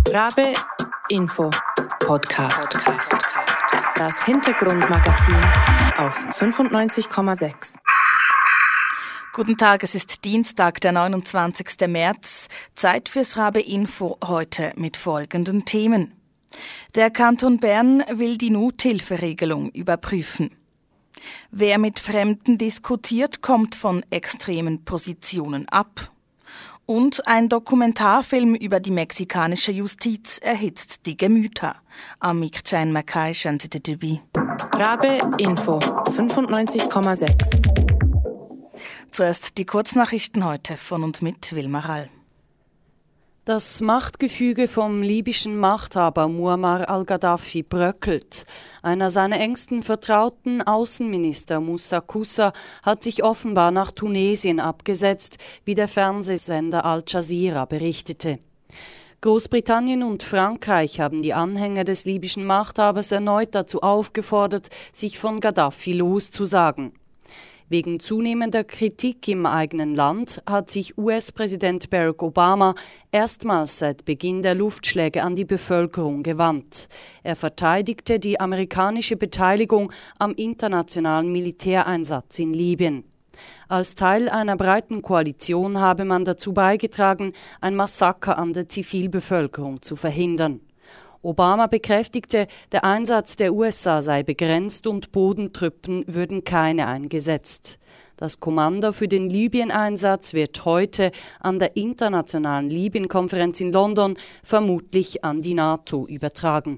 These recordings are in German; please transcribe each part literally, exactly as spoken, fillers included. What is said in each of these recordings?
Rabe Info Podcast. Das Hintergrundmagazin auf fünfundneunzig Komma sechs. Guten Tag, es ist Dienstag, der neunundzwanzigster März. Zeit fürs Rabe Info heute mit folgenden Themen. Der Kanton Bern will die Nothilferegelung überprüfen. Wer mit Fremden diskutiert, kommt von extremen Positionen ab. Und ein Dokumentarfilm über die mexikanische Justiz erhitzt die Gemüter. Amik Chan Mackay schanzete dabei. Rabe Info fünfundneunzig Komma sechs. Zuerst die Kurznachrichten heute von und mit Wilma Rall. Das Machtgefüge vom libyschen Machthaber Muammar al-Gaddafi bröckelt. Einer seiner engsten Vertrauten, Außenminister Moussa Koussa, hat sich offenbar nach Tunesien abgesetzt, wie der Fernsehsender Al Jazeera berichtete. Großbritannien und Frankreich haben die Anhänger des libyschen Machthabers erneut dazu aufgefordert, sich von Gaddafi loszusagen. Wegen zunehmender Kritik im eigenen Land hat sich U S-Präsident Barack Obama erstmals seit Beginn der Luftschläge an die Bevölkerung gewandt. Er verteidigte die amerikanische Beteiligung am internationalen Militäreinsatz in Libyen. Als Teil einer breiten Koalition habe man dazu beigetragen, ein Massaker an der Zivilbevölkerung zu verhindern. Obama bekräftigte, der Einsatz der U S A sei begrenzt und Bodentruppen würden keine eingesetzt. Das Kommando für den Libyen-Einsatz wird heute an der internationalen Libyen-Konferenz in London vermutlich an die NATO übertragen.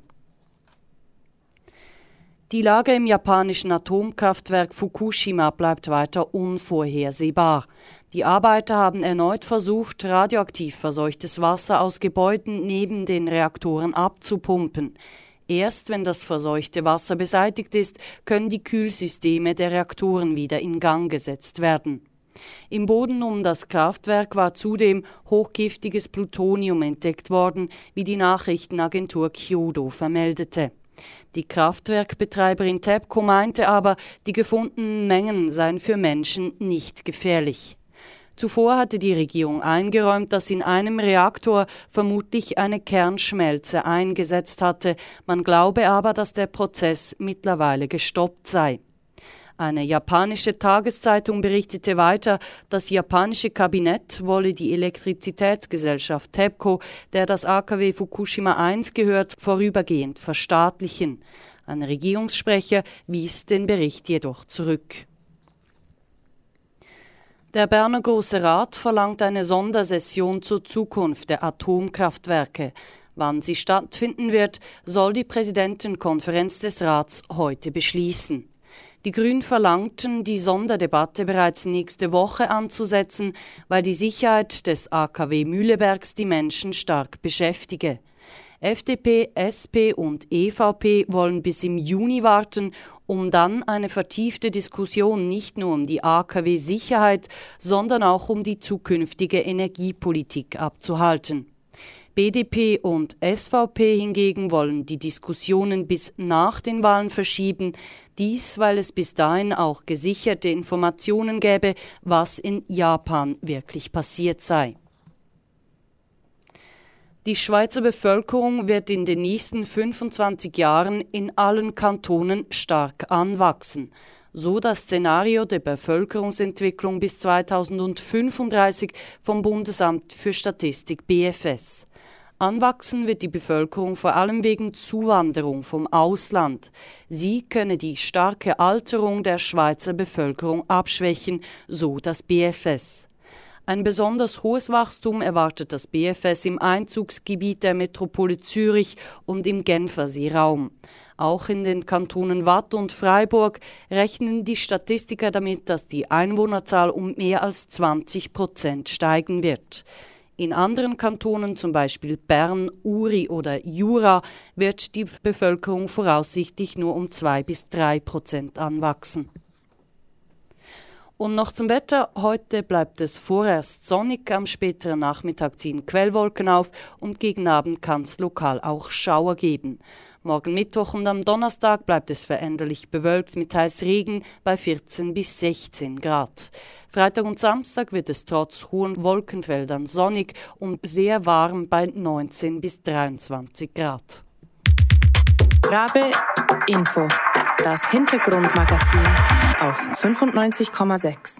Die Lage im japanischen Atomkraftwerk Fukushima bleibt weiter unvorhersehbar. Die Arbeiter haben erneut versucht, radioaktiv verseuchtes Wasser aus Gebäuden neben den Reaktoren abzupumpen. Erst wenn das verseuchte Wasser beseitigt ist, können die Kühlsysteme der Reaktoren wieder in Gang gesetzt werden. Im Boden um das Kraftwerk war zudem hochgiftiges Plutonium entdeckt worden, wie die Nachrichtenagentur Kyodo vermeldete. Die Kraftwerkbetreiberin TEPCO meinte aber, die gefundenen Mengen seien für Menschen nicht gefährlich. Zuvor hatte die Regierung eingeräumt, dass in einem Reaktor vermutlich eine Kernschmelze eingesetzt hatte. Man glaube aber, dass der Prozess mittlerweile gestoppt sei. Eine japanische Tageszeitung berichtete weiter, das japanische Kabinett wolle die Elektrizitätsgesellschaft TEPCO, der das A K W Fukushima eins gehört, vorübergehend verstaatlichen. Ein Regierungssprecher wies den Bericht jedoch zurück. Der Berner Grosse Rat verlangt eine Sondersession zur Zukunft der Atomkraftwerke. Wann sie stattfinden wird, soll die Präsidentenkonferenz des Rats heute beschließen. Die Grünen verlangten, die Sonderdebatte bereits nächste Woche anzusetzen, weil die Sicherheit des A K W Mühlebergs die Menschen stark beschäftige. F D P, S P und E V P wollen bis im Juni warten, um dann eine vertiefte Diskussion nicht nur um die A K W-Sicherheit, sondern auch um die zukünftige Energiepolitik abzuhalten. B D P und S V P hingegen wollen die Diskussionen bis nach den Wahlen verschieben, dies, weil es bis dahin auch gesicherte Informationen gäbe, was in Japan wirklich passiert sei. Die Schweizer Bevölkerung wird in den nächsten fünfundzwanzig Jahren in allen Kantonen stark anwachsen. So das Szenario der Bevölkerungsentwicklung bis zweitausendfünfunddreißig vom Bundesamt für Statistik B F S. Anwachsen wird die Bevölkerung vor allem wegen Zuwanderung vom Ausland. Sie könne die starke Alterung der Schweizer Bevölkerung abschwächen, so das B F S. Ein besonders hohes Wachstum erwartet das B F S im Einzugsgebiet der Metropole Zürich und im Genferseeraum. Auch in den Kantonen Waadt und Freiburg rechnen die Statistiker damit, dass die Einwohnerzahl um mehr als zwanzig Prozent steigen wird. In anderen Kantonen, zum Beispiel Bern, Uri oder Jura, wird die Bevölkerung voraussichtlich nur um zwei bis drei Prozent anwachsen. Und noch zum Wetter. Heute bleibt es vorerst sonnig, am späteren Nachmittag ziehen Quellwolken auf und gegen Abend kann es lokal auch Schauer geben. Morgen Mittwoch und am Donnerstag bleibt es veränderlich bewölkt mit teils Regen bei vierzehn bis sechzehn Grad. Freitag und Samstag wird es trotz hohen Wolkenfeldern sonnig und sehr warm bei neunzehn bis dreiundzwanzig Grad. Rabe Info, das Hintergrundmagazin auf fünfundneunzig Komma sechs.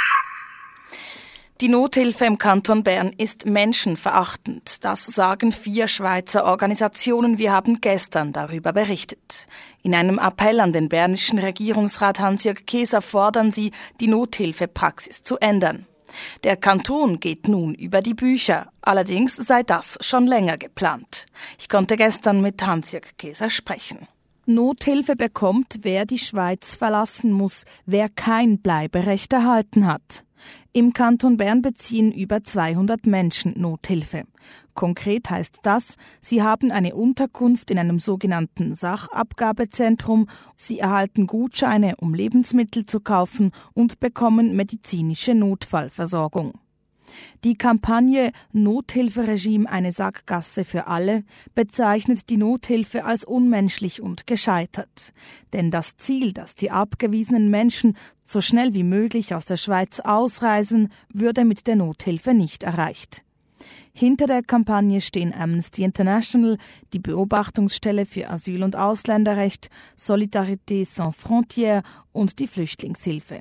Die Nothilfe im Kanton Bern ist menschenverachtend. Das sagen vier Schweizer Organisationen. Wir haben gestern darüber berichtet. In einem Appell an den bernischen Regierungsrat Hans-Jörg Keser fordern sie, die Nothilfepraxis zu ändern. Der Kanton geht nun über die Bücher. Allerdings sei das schon länger geplant. Ich konnte gestern mit Hans-Jörg Keser sprechen. Nothilfe bekommt, wer die Schweiz verlassen muss, wer kein Bleiberecht erhalten hat. Im Kanton Bern beziehen über zweihundert Menschen Nothilfe. Konkret heißt das, sie haben eine Unterkunft in einem sogenannten Sachabgabezentrum, sie erhalten Gutscheine, um Lebensmittel zu kaufen und bekommen medizinische Notfallversorgung. Die Kampagne Nothilferegime eine Sackgasse für alle bezeichnet die Nothilfe als unmenschlich und gescheitert. Denn das Ziel, dass die abgewiesenen Menschen so schnell wie möglich aus der Schweiz ausreisen, würde mit der Nothilfe nicht erreicht. Hinter der Kampagne stehen Amnesty International, die Beobachtungsstelle für Asyl- und Ausländerrecht, Solidarité Sans Frontières und die Flüchtlingshilfe.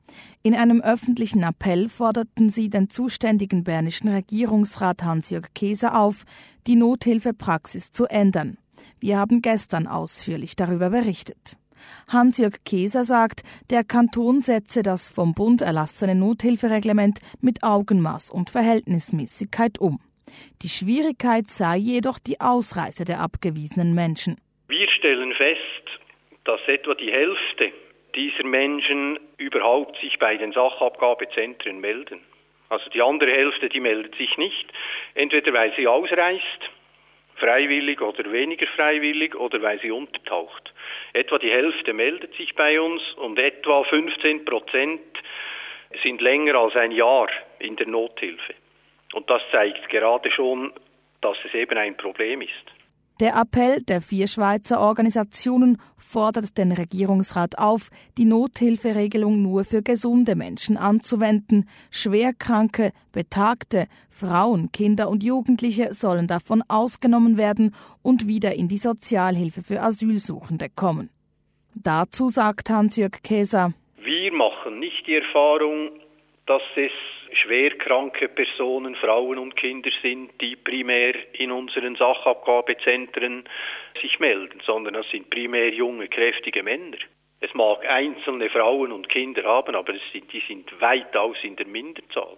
In einem öffentlichen Appell forderten sie den zuständigen bernischen Regierungsrat Hans-Jörg Keser auf, die Nothilfepraxis zu ändern. Wir haben gestern ausführlich darüber berichtet. Hans-Jörg Keser sagt, der Kanton setze das vom Bund erlassene Nothilfereglement mit Augenmaß und Verhältnismäßigkeit um. Die Schwierigkeit sei jedoch die Ausreise der abgewiesenen Menschen. Wir stellen fest, dass etwa die Hälfte dieser Menschen überhaupt sich bei den Sachabgabezentren melden. Also die andere Hälfte, die meldet sich nicht, entweder weil sie ausreist, freiwillig oder weniger freiwillig, oder weil sie untertaucht. Etwa die Hälfte meldet sich bei uns und etwa fünfzehn Prozent sind länger als ein Jahr in der Nothilfe. Und das zeigt gerade schon, dass es eben ein Problem ist. Der Appell der vier Schweizer Organisationen fordert den Regierungsrat auf, die Nothilferegelung nur für gesunde Menschen anzuwenden. Schwerkranke, Betagte, Frauen, Kinder und Jugendliche sollen davon ausgenommen werden und wieder in die Sozialhilfe für Asylsuchende kommen. Dazu sagt Hans-Jörg Keser: Wir machen nicht die Erfahrung, dass es schwerkranke Personen, Frauen und Kinder sind, die primär in unseren Sachabgabezentren sich melden, sondern das sind primär junge, kräftige Männer. Es mag einzelne Frauen und Kinder haben, aber es sind, die sind weitaus in der Minderzahl.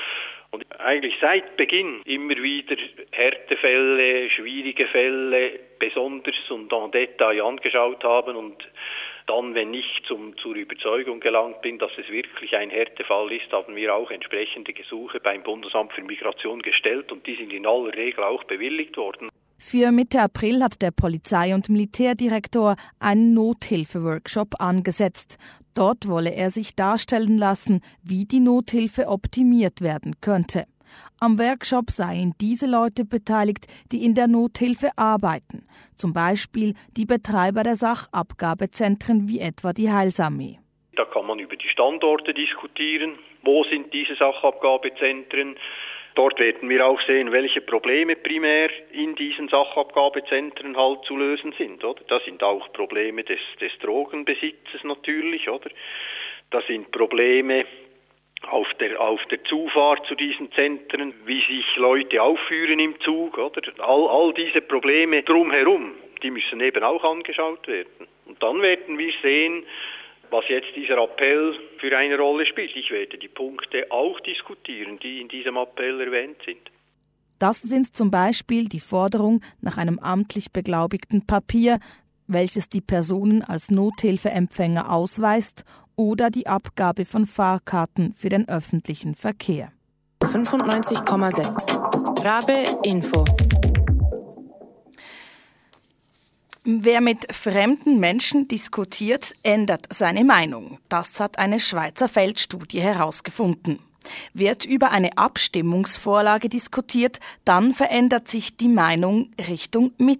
Und eigentlich seit Beginn immer wieder Härtefälle, schwierige Fälle besonders und en Detail angeschaut haben und dann, wenn ich zum, zur Überzeugung gelangt bin, dass es wirklich ein Härtefall ist, haben wir auch entsprechende Gesuche beim Bundesamt für Migration gestellt und die sind in aller Regel auch bewilligt worden. Für Mitte April hat der Polizei- und Militärdirektor einen Nothilfe-Workshop angesetzt. Dort wolle er sich darstellen lassen, wie die Nothilfe optimiert werden könnte. Am Workshop seien diese Leute beteiligt, die in der Nothilfe arbeiten, zum Beispiel die Betreiber der Sachabgabezentren wie etwa die Heilsarmee. Da kann man über die Standorte diskutieren. Wo sind diese Sachabgabezentren? Dort werden wir auch sehen, welche Probleme primär in diesen Sachabgabezentren halt zu lösen sind, oder? Das sind auch Probleme des, des Drogenbesitzes natürlich, oder? Das sind Probleme auf der, auf der Zufahrt zu diesen Zentren, wie sich Leute aufführen im Zug, oder? All, all diese Probleme drumherum, die müssen eben auch angeschaut werden. Und dann werden wir sehen, was jetzt dieser Appell für eine Rolle spielt. Ich werde die Punkte auch diskutieren, die in diesem Appell erwähnt sind. Das sind zum Beispiel die Forderung nach einem amtlich beglaubigten Papier, welches die Personen als Nothilfeempfänger ausweist, oder die Abgabe von Fahrkarten für den öffentlichen Verkehr. fünfundneunzig Komma sechs Rabe Info. Wer mit fremden Menschen diskutiert, ändert seine Meinung. Das hat eine Schweizer Feldstudie herausgefunden. Wird über eine Abstimmungsvorlage diskutiert, dann verändert sich die Meinung Richtung Mitte.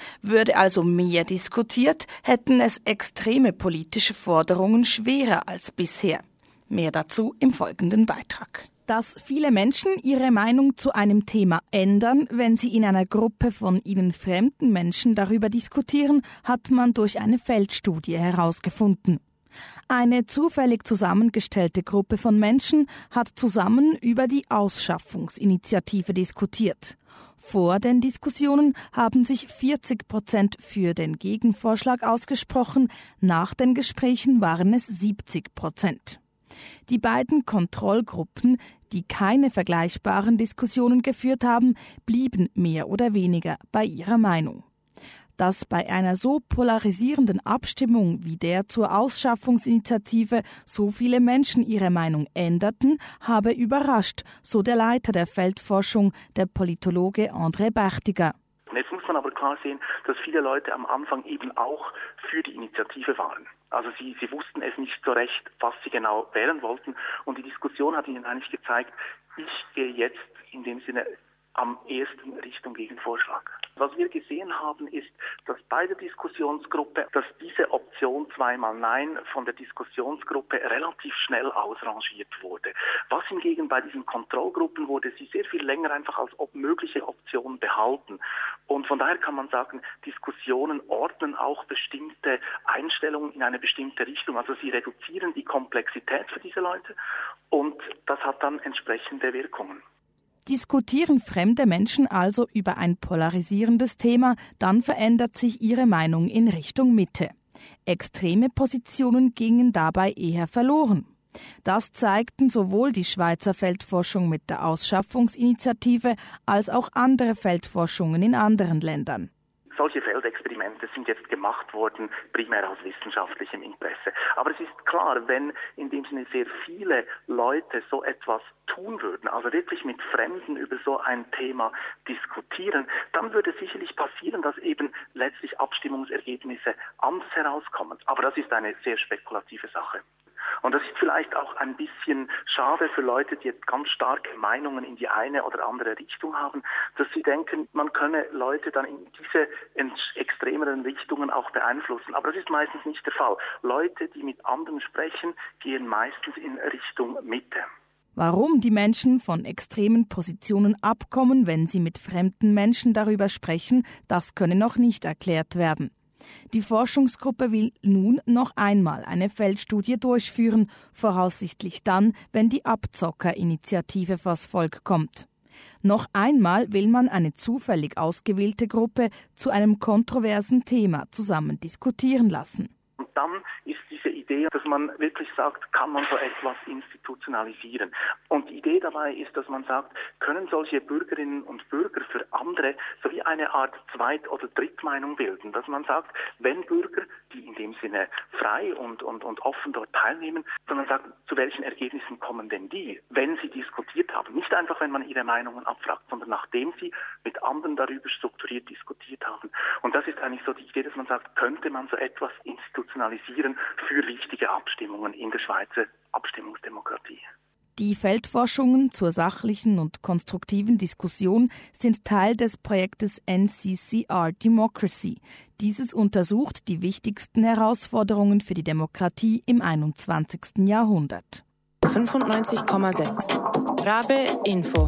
Würde also mehr diskutiert, hätten es extreme politische Forderungen schwerer als bisher. Mehr dazu im folgenden Beitrag. Dass viele Menschen ihre Meinung zu einem Thema ändern, wenn sie in einer Gruppe von ihnen fremden Menschen darüber diskutieren, hat man durch eine Feldstudie herausgefunden. Eine zufällig zusammengestellte Gruppe von Menschen hat zusammen über die Ausschaffungsinitiative diskutiert. Vor den Diskussionen haben sich vierzig Prozent für den Gegenvorschlag ausgesprochen, nach den Gesprächen waren es siebzig Prozent. Die beiden Kontrollgruppen, die keine vergleichbaren Diskussionen geführt haben, blieben mehr oder weniger bei ihrer Meinung. Dass bei einer so polarisierenden Abstimmung wie der zur Ausschaffungsinitiative so viele Menschen ihre Meinung änderten, habe überrascht, so der Leiter der Feldforschung, der Politologe André Bärtiger. Jetzt muss man aber klar sehen, dass viele Leute am Anfang eben auch für die Initiative waren. Also sie, sie wussten es nicht so recht, was sie genau wählen wollten. Und die Diskussion hat ihnen eigentlich gezeigt, ich gehe jetzt in dem Sinne am ehesten Richtung Gegenvorschlag. Was wir gesehen haben, ist, dass bei der Diskussionsgruppe, dass diese Option zweimal Nein von der Diskussionsgruppe relativ schnell ausrangiert wurde. Was hingegen bei diesen Kontrollgruppen wurde sie sehr viel länger einfach als ob mögliche Option behalten. Und von daher kann man sagen, Diskussionen ordnen auch bestimmte Einstellungen in eine bestimmte Richtung. Also sie reduzieren die Komplexität für diese Leute und das hat dann entsprechende Wirkungen. Diskutieren fremde Menschen also über ein polarisierendes Thema, dann verändert sich ihre Meinung in Richtung Mitte. Extreme Positionen gingen dabei eher verloren. Das zeigten sowohl die Schweizer Feldforschung mit der Ausschaffungsinitiative als auch andere Feldforschungen in anderen Ländern. Solche Feldexperimente sind jetzt gemacht worden, primär aus wissenschaftlichem Interesse. Aber es ist klar, wenn in dem Sinne sehr viele Leute so etwas tun würden, also wirklich mit Fremden über so ein Thema diskutieren, dann würde sicherlich passieren, dass eben letztlich Abstimmungsergebnisse anders herauskommen. Aber das ist eine sehr spekulative Sache. Und das ist vielleicht auch ein bisschen schade für Leute, die jetzt ganz starke Meinungen in die eine oder andere Richtung haben, dass sie denken, man könne Leute dann in diese extremeren Richtungen auch beeinflussen. Aber das ist meistens nicht der Fall. Leute, die mit anderen sprechen, gehen meistens in Richtung Mitte. Warum die Menschen von extremen Positionen abkommen, wenn sie mit fremden Menschen darüber sprechen, das könne noch nicht erklärt werden. Die Forschungsgruppe will nun noch einmal eine Feldstudie durchführen, voraussichtlich dann, wenn die Abzocker-Initiative vors Volk kommt. Noch einmal will man eine zufällig ausgewählte Gruppe zu einem kontroversen Thema zusammen diskutieren lassen. Und dann ist diese Idee, dass man wirklich sagt, kann man so etwas institutionalisieren. Und die Idee dabei ist, dass man sagt, können solche Bürgerinnen und Bürger für andere so wie eine Art Zweit- oder Drittmeinung bilden. Dass man sagt, wenn Bürger, die in dem Sinne frei und, und, und offen dort teilnehmen, sondern sagt, zu welchen Ergebnissen kommen denn die, wenn sie diskutiert haben. Nicht einfach, wenn man ihre Meinungen abfragt, sondern nachdem sie mit anderen darüber strukturiert diskutiert haben. Und das ist eigentlich so die Idee, dass man sagt, könnte man so etwas institutionalisieren für wichtige Abstimmungen in der Schweizer Abstimmungsdemokratie. Die Feldforschungen zur sachlichen und konstruktiven Diskussion sind Teil des Projektes N C C R Democracy. Dieses untersucht die wichtigsten Herausforderungen für die Demokratie im einundzwanzigsten Jahrhundert. fünfundneunzig Komma sechs Rabe Info.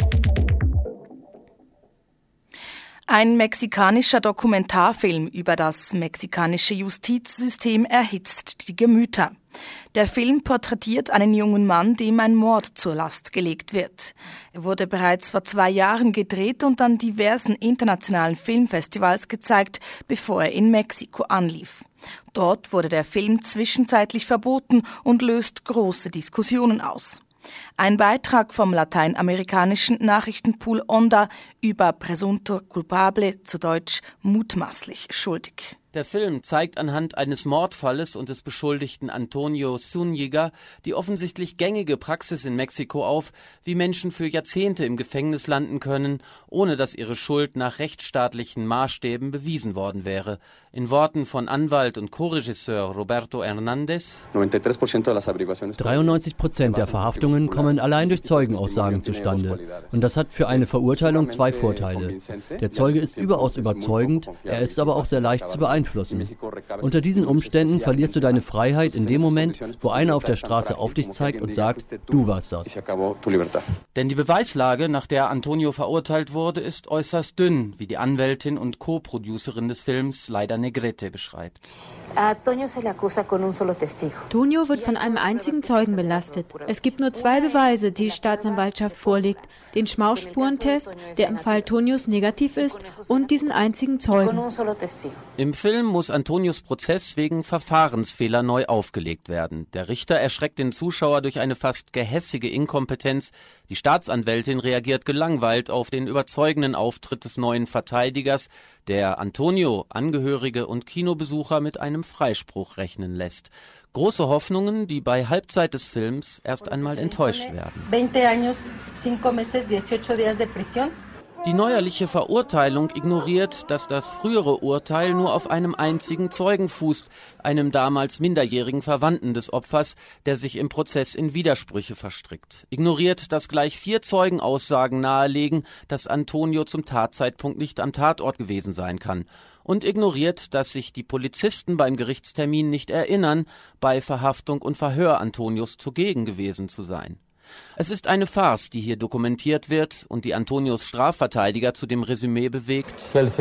Ein mexikanischer Dokumentarfilm über das mexikanische Justizsystem erhitzt die Gemüter. Der Film porträtiert einen jungen Mann, dem ein Mord zur Last gelegt wird. Er wurde bereits vor zwei Jahren gedreht und an diversen internationalen Filmfestivals gezeigt, bevor er in Mexiko anlief. Dort wurde der Film zwischenzeitlich verboten und löst große Diskussionen aus. Ein Beitrag vom lateinamerikanischen Nachrichtenpool Onda über Presunto culpable, zu Deutsch mutmaßlich schuldig. Der Film zeigt anhand eines Mordfalles und des Beschuldigten Antonio Zúñiga die offensichtlich gängige Praxis in Mexiko auf, wie Menschen für Jahrzehnte im Gefängnis landen können, ohne dass ihre Schuld nach rechtsstaatlichen Maßstäben bewiesen worden wäre. In Worten von Anwalt und Co-Regisseur Roberto Hernández: dreiundneunzig Prozent der Verhaftungen kommen allein durch Zeugenaussagen zustande. Und das hat für eine Verurteilung zwei Vorteile. Der Zeuge ist überaus überzeugend, er ist aber auch sehr leicht zu beeinflussen. Unter diesen Umständen verlierst du deine Freiheit in dem Moment, wo einer auf der Straße auf dich zeigt und sagt, du warst das. Denn die Beweislage, nach der Antonio verurteilt wurde, ist äußerst dünn, wie die Anwältin und Co-Producerin des Films Laida Negrete beschreibt. Tonio wird von einem einzigen Zeugen belastet. Es gibt nur zwei Beweise, die die Staatsanwaltschaft vorlegt. Den Schmauchspurentest, der im Fall Tonios negativ ist, und diesen einzigen Zeugen. Im Film muss Antonios Prozess wegen Verfahrensfehler neu aufgelegt werden. Der Richter erschreckt den Zuschauer durch eine fast gehässige Inkompetenz. Die Staatsanwältin reagiert gelangweilt auf den überzeugenden Auftritt des neuen Verteidigers, der Antonio, Angehörige und Kinobesucher mit einem Freispruch rechnen lässt. Große Hoffnungen, die bei Halbzeit des Films erst einmal enttäuscht werden. Die neuerliche Verurteilung ignoriert, dass das frühere Urteil nur auf einem einzigen Zeugen fußt, einem damals minderjährigen Verwandten des Opfers, der sich im Prozess in Widersprüche verstrickt. Ignoriert, dass gleich vier Zeugenaussagen nahelegen, dass Antonio zum Tatzeitpunkt nicht am Tatort gewesen sein kann. Und ignoriert, dass sich die Polizisten beim Gerichtstermin nicht erinnern, bei Verhaftung und Verhör Antonios zugegen gewesen zu sein. Es ist eine Farce, die hier dokumentiert wird und die Antonios Strafverteidiger zu dem Resümee bewegt,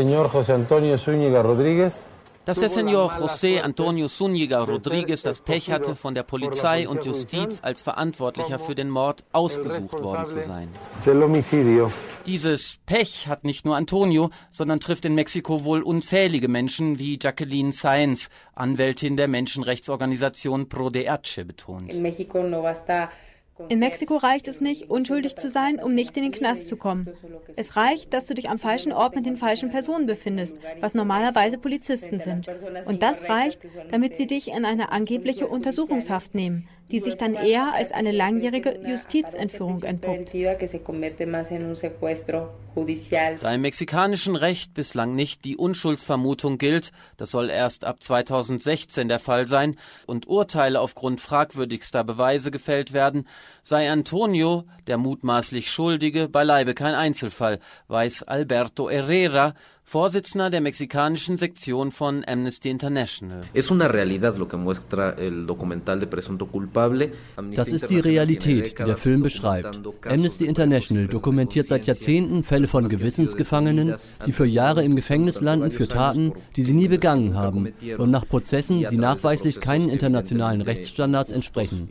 dass der Señor José Antonio Zúñiga Rodríguez das Pech hatte, von der Polizei und Justiz als Verantwortlicher für den Mord ausgesucht worden zu sein. Dieses Pech hat nicht nur Antonio, sondern trifft in Mexiko wohl unzählige Menschen, wie Jacqueline Sáenz, Anwältin der Menschenrechtsorganisation Pro D H, betont. In Mexiko reicht es nicht, unschuldig zu sein, um nicht in den Knast zu kommen. Es reicht, dass du dich am falschen Ort mit den falschen Personen befindest, was normalerweise Polizisten sind. Und das reicht, damit sie dich in eine angebliche Untersuchungshaft nehmen, die sich dann eher als eine langjährige Justizentführung entpuppt. Da im mexikanischen Recht bislang nicht die Unschuldsvermutung gilt, das soll erst ab zweitausendsechzehn der Fall sein, und Urteile aufgrund fragwürdigster Beweise gefällt werden, sei Antonio, der mutmaßlich Schuldige, beileibe kein Einzelfall, weiß Alberto Herrera, Vorsitzender der mexikanischen Sektion von Amnesty International. Das ist die Realität, die der Film beschreibt. Amnesty International dokumentiert seit Jahrzehnten Fälle von Gewissensgefangenen, die für Jahre im Gefängnis landen für Taten, die sie nie begangen haben, und nach Prozessen, die nachweislich keinen internationalen Rechtsstandards entsprechen.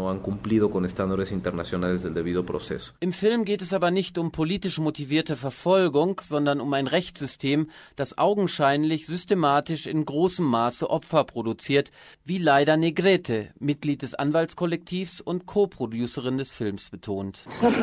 Im Film geht es aber nicht um politisch motivierte Verfolgung, sondern um ein Rechtssystem, das augenscheinlich systematisch in großem Maße Opfer produziert, wie Laida Negrete, Mitglied des Anwaltskollektivs und Co-Producerin des Films, betont.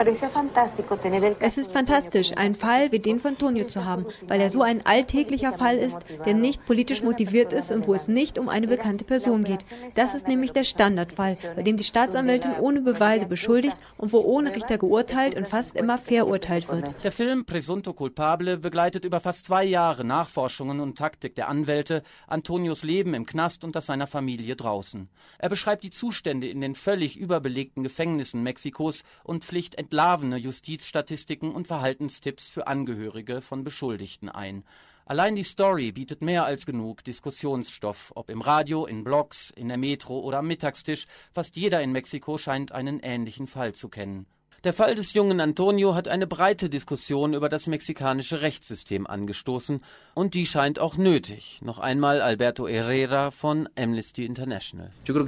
Es ist fantastisch, einen Fall wie den von Tonio zu haben, weil er so ein alltäglicher Fall ist, der nicht politisch motiviert ist und wo es nicht um eine bekannte Person geht. Das ist nämlich der Standardfall, bei dem die Staatsanwältin ohne Beweise beschuldigt und wo ohne Richter geurteilt und fast immer verurteilt wird. Der Film Presunto Culpable begleitet über fast zwei Jahre Nachforschungen und Taktik der Anwälte, Antonios Leben im Knast und das seiner Familie draußen. Er beschreibt die Zustände in den völlig überbelegten Gefängnissen Mexikos und pflicht entlarvene Justizstatistiken und Verhaltenstipps für Angehörige von Beschuldigten ein. Allein die Story bietet mehr als genug Diskussionsstoff, ob im Radio, in Blogs, in der Metro oder am Mittagstisch. Fast jeder in Mexiko scheint einen ähnlichen Fall zu kennen. Der Fall des jungen Antonio hat eine breite Diskussion über das mexikanische Rechtssystem angestoßen, und die scheint auch nötig. Noch einmal Alberto Herrera von Amnesty International.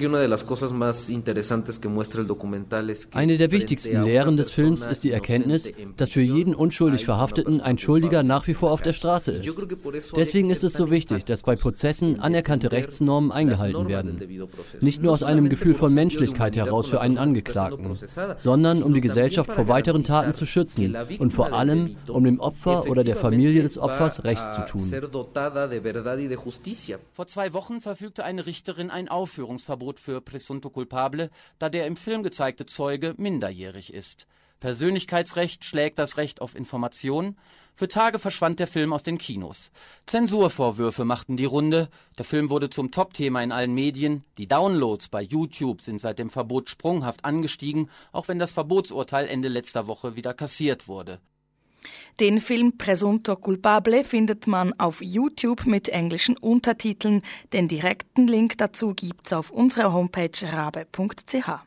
Eine der wichtigsten Lehren des Films ist die Erkenntnis, dass für jeden unschuldig Verhafteten ein Schuldiger nach wie vor auf der Straße ist. Deswegen ist es so wichtig, dass bei Prozessen anerkannte Rechtsnormen eingehalten werden. Nicht nur aus einem Gefühl von Menschlichkeit heraus für einen Angeklagten, sondern um die Gesellschaft Gesellschaft vor weiteren Taten zu schützen und vor allem, um dem Opfer oder der Familie des Opfers Recht zu tun. Vor zwei Wochen verfügte eine Richterin ein Aufführungsverbot für Presunto Culpable, da der im Film gezeigte Zeuge minderjährig ist. Persönlichkeitsrecht schlägt das Recht auf Information. Für Tage verschwand der Film aus den Kinos. Zensurvorwürfe machten die Runde. Der Film wurde zum Topthema in allen Medien. Die Downloads bei YouTube sind seit dem Verbot sprunghaft angestiegen, auch wenn das Verbotsurteil Ende letzter Woche wieder kassiert wurde. Den Film Presunto Culpable findet man auf YouTube mit englischen Untertiteln. Den direkten Link dazu gibt's auf unserer Homepage rabe punkt c h.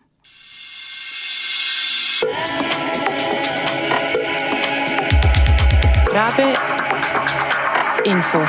Rabe Info.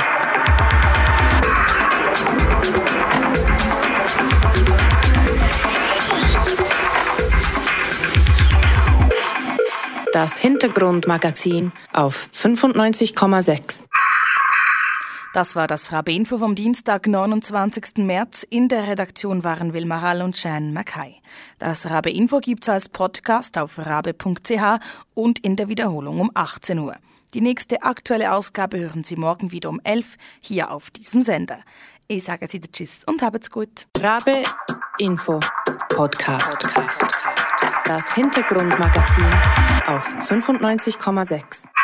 Das Hintergrundmagazin auf fünfundneunzig Komma sechs. Das war das Rabe Info vom Dienstag, neunundzwanzigsten März. In der Redaktion waren Wilma Rall und Shane Mackay. Das Rabe Info gibt's als Podcast auf rabe punkt c h und in der Wiederholung um achtzehn Uhr. Die nächste aktuelle Ausgabe hören Sie morgen wieder um elf hier auf diesem Sender. Ich sage jetzt wieder Tschüss und habt's gut. Rabe Info Podcast. Das Hintergrundmagazin auf fünfundneunzig Komma sechs.